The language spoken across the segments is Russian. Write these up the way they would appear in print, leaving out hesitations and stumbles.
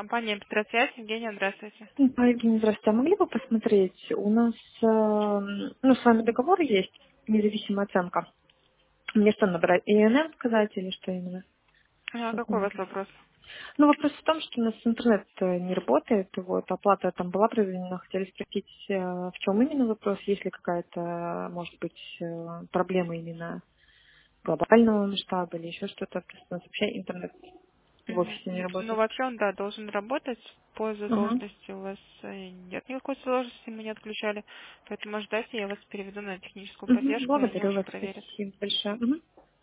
Компания Петросвязь. Евгения, здравствуйте. Евгений, здравствуйте. А могли бы посмотреть? У нас ну, с вами договор есть, независимая оценка. Мне что набрать? ИНН сказать или что именно? А какой у вас Документы. вопрос? Ну, вопрос в том, что у нас интернет не работает, вот, оплата там была произведена. Хотели спросить, в чем именно вопрос, есть ли какая-то, может быть, проблема именно глобального масштаба или еще что-то. Просто у нас вообще интернет в офисе не Ну, работает. вообще он, да, должен работать по Ага. задолженности. У вас нет никакой задолженности, мы не отключали. Поэтому ожидайте, я вас переведу на техническую поддержку, и они Благодарю уже вас, проверят. спасибо большое. Мгм.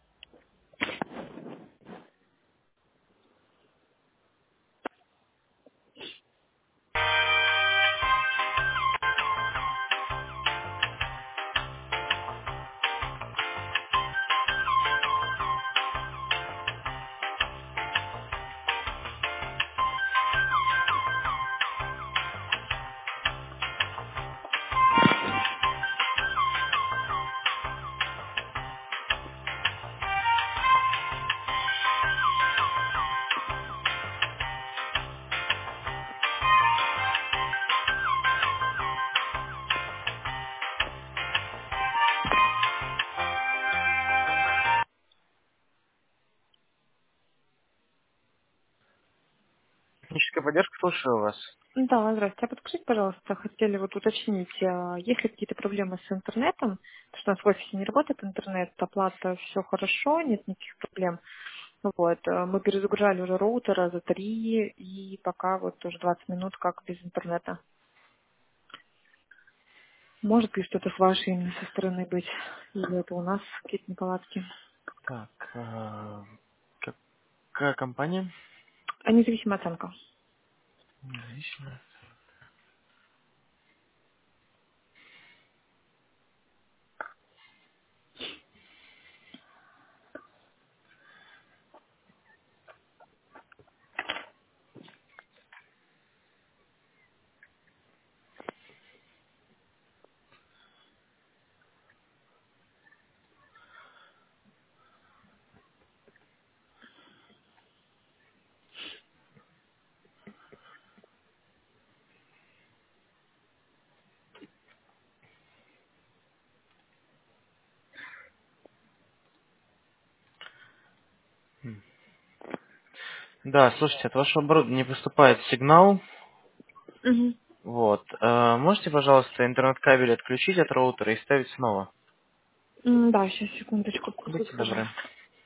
Техническая поддержка, слушаю вас. Да, здравствуйте. А подскажите, пожалуйста, хотели вот уточнить, есть ли какие-то проблемы с интернетом? Потому что у нас в офисе не работает интернет, оплата все хорошо, нет никаких проблем. Вот, мы перезагружали уже роутера за 3 и пока вот уже 20 минут как без интернета. Может ли что-то с вашей именно со стороны быть? Или это у нас какие-то неполадки? Так, какая компания? А независимая оценка. Независимая. Да, слушайте, от вашего оборудования не поступает сигнал. Мгм. Вот. Можете, пожалуйста, интернет-кабель отключить от роутера и ставить снова? Да, сейчас, секундочку, Будьте скажу. добры.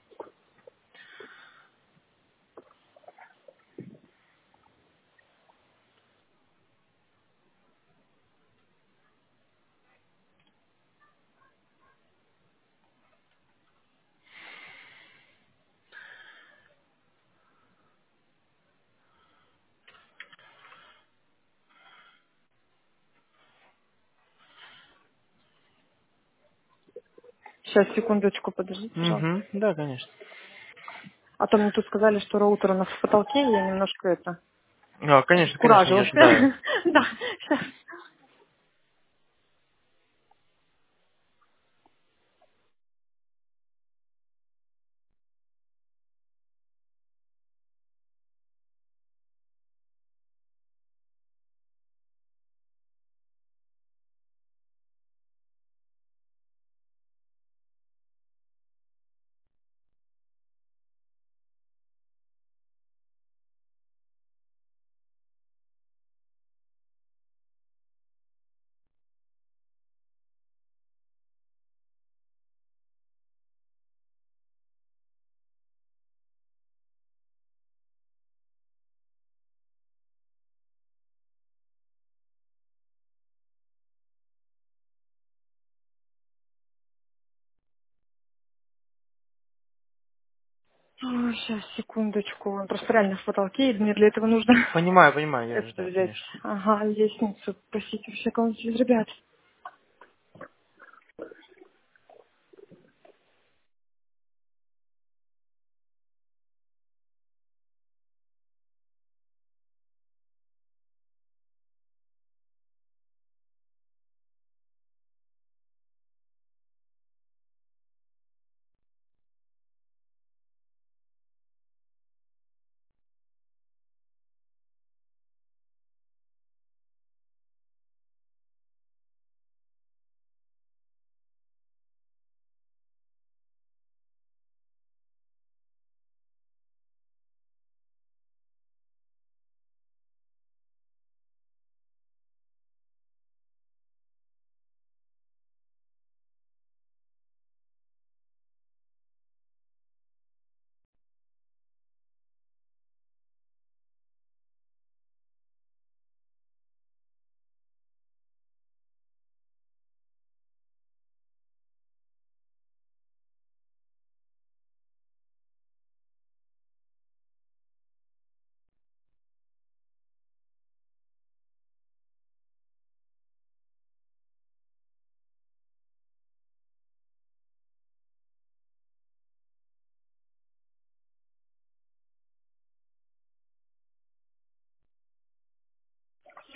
Сейчас, секундочку, подождите, пожалуйста. Угу, да, конечно. А то мне тут сказали, что роутер у нас в потолке, и я немножко Конечно, конечно, обескуражилась. идет, да. Да, сейчас. Сейчас, секундочку. Он просто реально в потолке, и мне для этого нужно Понимаю, понимаю, я же, это да, взять. конечно. Ага, лестницу. Простите, все кого-нибудь из ребят.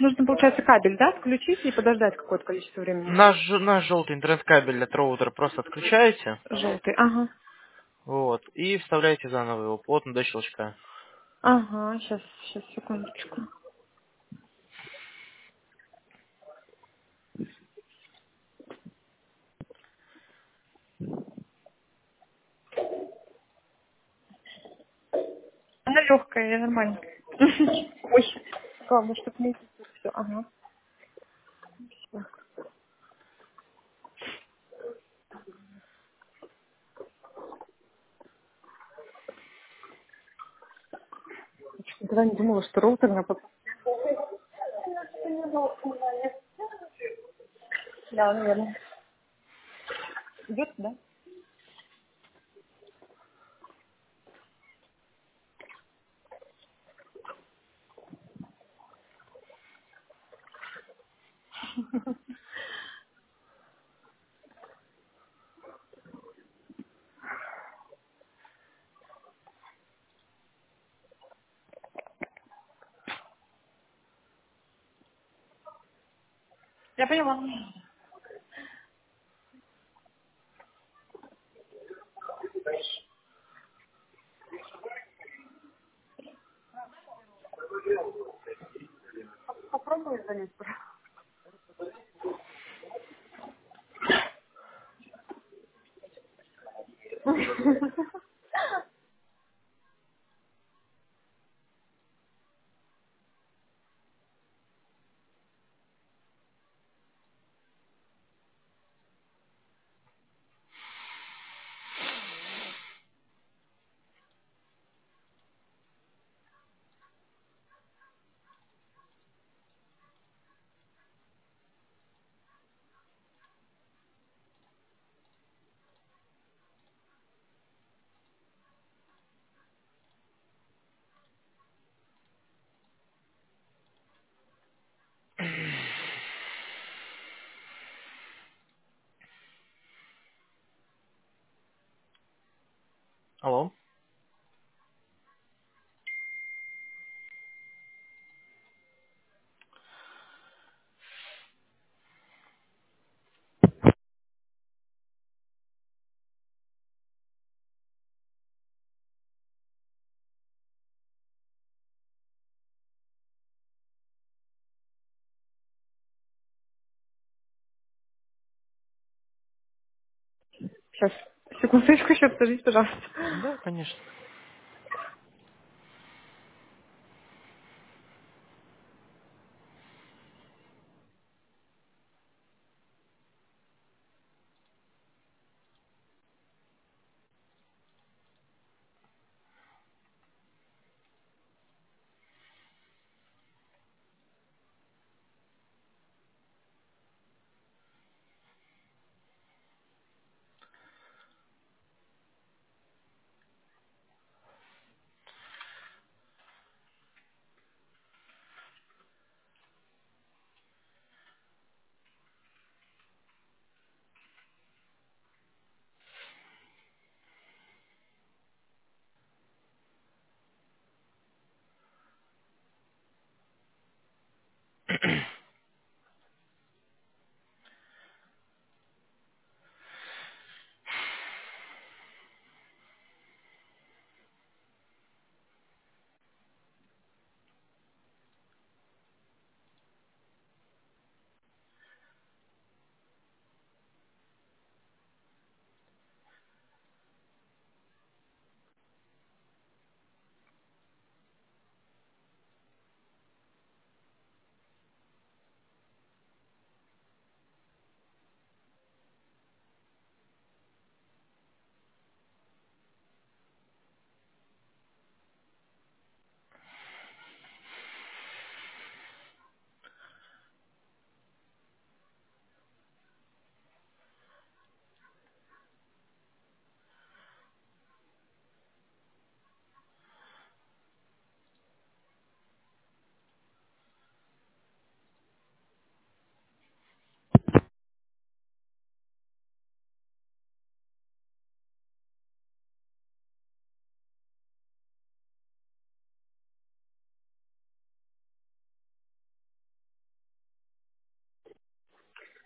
нужно, получается, кабель, да, включить и подождать какое-то количество времени? Наш желтый интернет-кабель от роутера просто отключаете, Желтый, ага. вот, и вставляете заново его плотно до щелчка. Ага, сейчас, секундочку. Она легкая, я нормально. Ой, главное, чтобы не все. Ага. Всё. Никогда не думала, что роутер на Да, наверное. Идет, да? Я поняла. Попробуй залезть. Алло. Сейчас, секундочку, еще подождите, пожалуйста. Да, конечно.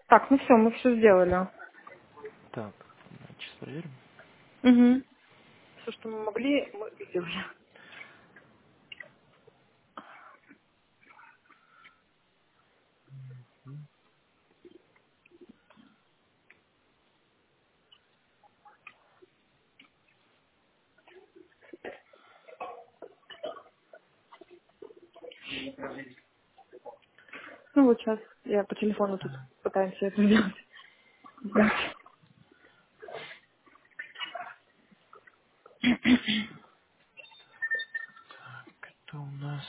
Так, ну все, мы все сделали. Так, сейчас проверим. Угу. Все, что мы могли, мы сделали. Ну вот сейчас я по телефону тут пытаемся это сделать. Это у нас...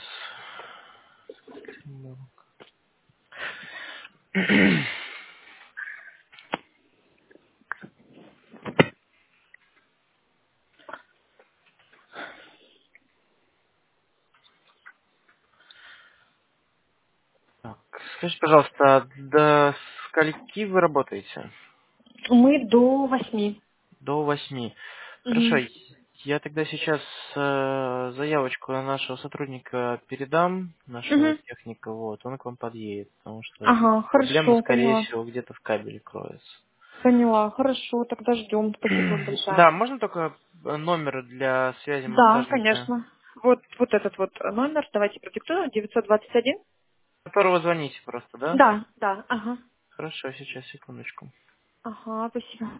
Так, скажите, пожалуйста, а до скольки вы работаете? Мы до 8. До 8. Хорошо, Угу. я тогда сейчас заявочку на нашего сотрудника передам, нашего Угу. техника, вот, он к вам подъедет, потому что Ага, проблема, хорошо, скорее поняла. всего, где-то в кабеле кроется. Поняла, хорошо, тогда ждем. Спасибо вам большое. Да, можно только номер для связи Да, монтажника, конечно. Вот этот вот номер, давайте продиктую, 921. которого звоните просто, да? Да, да, ага. Хорошо, сейчас, секундочку. Ага, спасибо.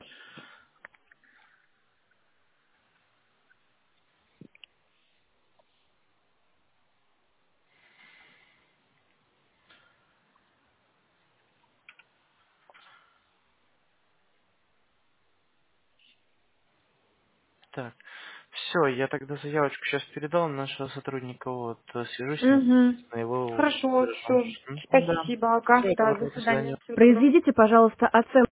Так, все, я тогда заявочку сейчас передал нашего сотрудника, вот, свяжусь с ним, Угу. на его Хорошо, вызову. все. Да. Спасибо, ага. Всего Да, доброго, до до свидания. свидания. Всего доброго. Произведите, пожалуйста, оценку.